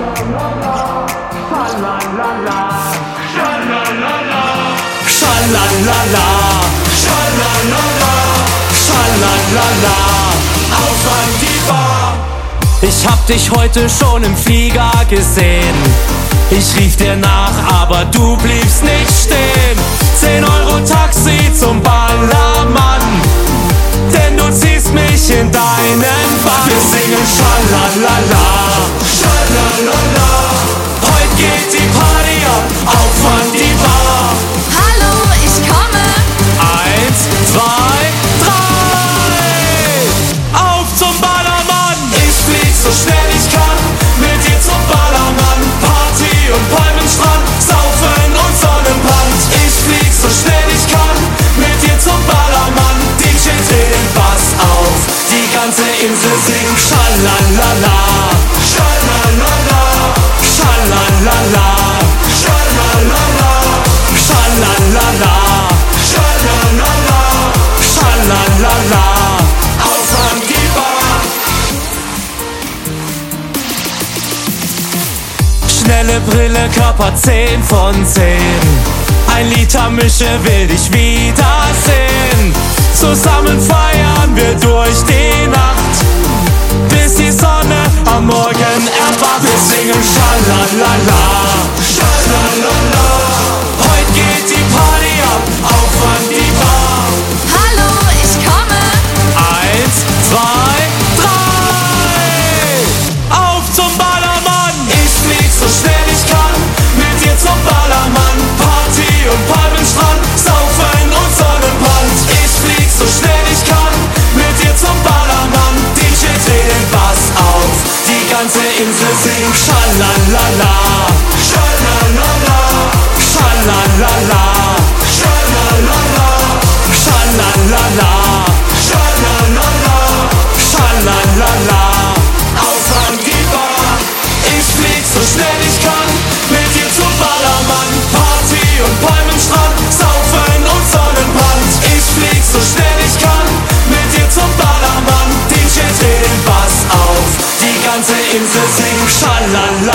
Schalalala, schalalala, schalalala, auf an die Bar. Ich hab dich heute schon im Flieger gesehen. Ich rief dir nach, aber du bliebst nicht stehen. 10 Euro Taxi zum Ballermann, denn du ziehst mich in deinen Bann. Wir singen Schalalala, schalalala, heute geht die Party ab, auf an die Bar. Hallo, ich komme. 1, 2, 3, auf zum Ballermann. Ich flieg so schnell ich kann, mit dir zum Ballermann. Party und Palmenstrand, Saufen und Sonnenbrand. Ich flieg so schnell ich kann, mit dir zum Ballermann. DJ dreh den Bass auf, die ganze Insel singt Schalalala, Schalalala, Schalalala, Schalalala, Schalalala, Schalalala, Schalalala, auf an die Bar. Schnelle Brille, Körper 10 von 10. 1 Liter Mische will dich wiedersehen. Zusammen feiern wir durch die Nacht, bis die Sonne am Morgen erwacht. Wir singen Schalalala, Schalalala, heute geht die Party ab, auf an die Bar. Hallo, ich komme. 1, 2, 3, auf zum Ballermann. Ich flieg so schnell ich kann, mit dir zum Ballermann. Party und Palmenstrand, Saufen und Sonnenbrand. Ich flieg so schnell ich kann, mit dir zum Ballermann. DJ dreh den Bass auf, die ganze Insel singt Schalalala, Schalalala, Schalalala, Schalalala, Schalalala, Schalalala, Schalalala, auf an die Bar. Ich flieg so schnell ich kann, mit dir zum Ballermann. Party und Palmenstrand, Saufen und Sonnenbrand. Ich flieg so schnell ich kann, mit dir zum Ballermann. DJ dreh den Bass auf, die ganze Insel singt Schalalala.